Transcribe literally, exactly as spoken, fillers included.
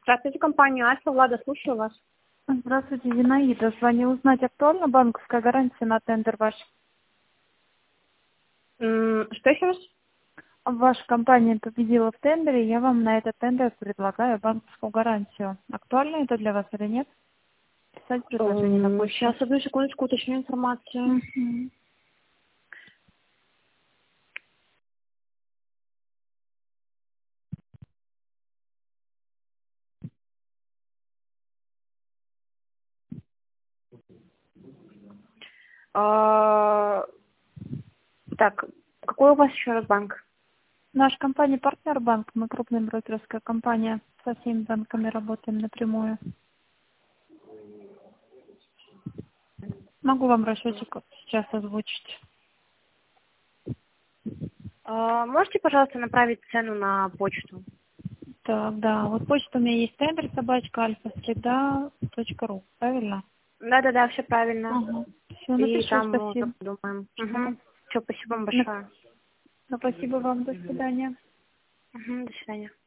Здравствуйте, компания Альфа. Влада, слушаю вас. Здравствуйте, Зинаида. Звоню узнать, актуальна банковская гарантия на тендер ваш? М, Что еще раз? Ваша компания победила в тендере, я вам на этот тендер предлагаю банковскую гарантию. Актуально это для вас или нет? Писать предложение на почту. Сейчас, одну секундочку, уточню информацию. Мгм. А, Так, какой у вас еще раз банк? Наша компания партнер банк, мы крупная брокерская компания, со всеми банками работаем напрямую. Могу вам расчетик сейчас озвучить. А, Можете, пожалуйста, направить цену на почту? Так, да, вот почта у меня есть тендер собачка альфа среда точка ру, правильно? Да-да-да, все правильно. Ага. Все, И напишу, там мы уже спасибо. подумаем. Ага. Угу. Все, спасибо вам Ну, большое. спасибо вам, до свидания. Угу, до свидания.